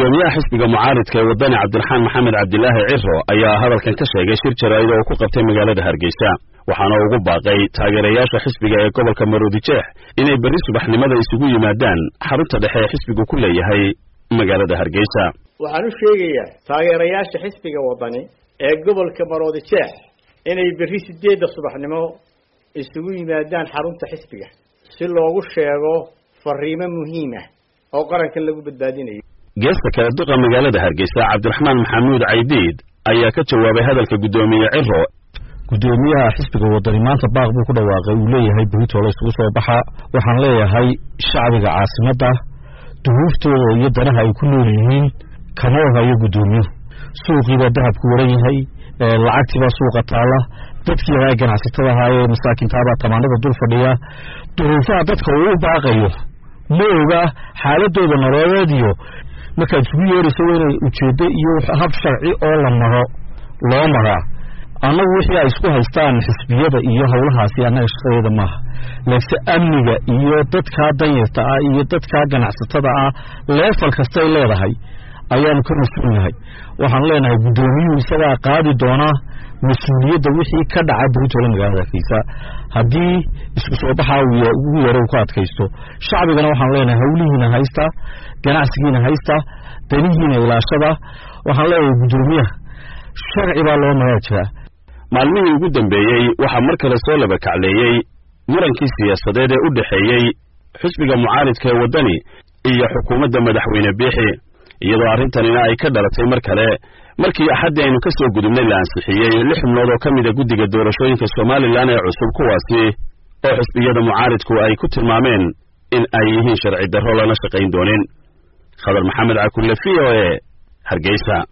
gudoomiyaha xisbiga mucaaridka ee wadani Cabdiraxmaan Maxamed Cabdilaahi Cirro ayaa hadalkan ka sheegay shir jaraa'id oo ku qabtay magaalada Hargeysa waxaana ugu baaqay taageerayaasha xisbiga ee gobolka Maroodijeex inay bari subaxnimada isugu yimaadaan xarunta dhexe ee xisbigu ku leeyahay magaalada Hargeysa. waxaan u sheegayaa taageerayaasha xisbiga wadani ee gobolka Maroodijeex inay bari 8 subaxnimo isugu yimaadaan xarunta xisbiga si loogu sheego fariimo muhiim ah oo qaranka lagu badbaadinayo. geesta kale duqa magaalada Hargeysa Cabdiraxmaan Maxamuud Caydiid ayaa ka jawaabay hadalka gudoomiye Cirro. gudoomiyaha xisbiga wadani maanta baaq buu ku dhawaaqay uu leeyahay Brito la isugu soo baxa waxaan leeyahay shacbiga caasimadda duhuuftooda iyo danaha ay ku nool yihiin kama ogayo gudoomiyuhu suuqiiba dahabku waran yahay lacagtiiba suuqa taala dadkii ay ganacsatada ahaayeen masaakiintaaba tamaanada dul fadhiya duruufaha dadka uu baaqayo ma oga xaaladooda nololeed iyo marka isugu yeerayso inay ujeedo iyo hab sharci oo la maro loo maraa annagu wixii ay isku haystaan xisbiyada iyo hawlahaasi annaga shaqadeeda maaha laakiin amniga iyo dadka danyarta ah iyo dadka ganacsatada ah leefal kasta ay leedahay ayaanu ka mas'uulnahay waxaan leenahay gudoomiyuhu isaga qaadi doona mas'uuliyadda wixii ka dhacay Brito magaalada Hargeysa haddii isku soo baxa ugu yarow ku adkaysto shacbigana waxaan leenahay hawlihiina haysta ganacsigiina haysta danihiina ilaashada waxaan leenahay gudoomiyaha sharci baa loo maraa maalmihii ugu dambeeyay waxa mar kale soo laba kacleeyay murankii siyaasadeed ee u dhaxeeyay xisbiga mucaaridka ee wadani iyo xukuumadda madaxweyne Biixi iyadoo arrintanina ay ka dhalatay mar kale markii axadii aynu ka soo gudubnay la ansixiyay 6 xubnood oo kamid ah guddiga doorashooyinka Soomaaliland ee cusub kuwaasi oo xisbiyada mucaaridku ay ku tilmaameen in ay yihiin sharci darro lana shaqayn dooneen. Khadar Maxamed Cakulle VOA Hargeysa.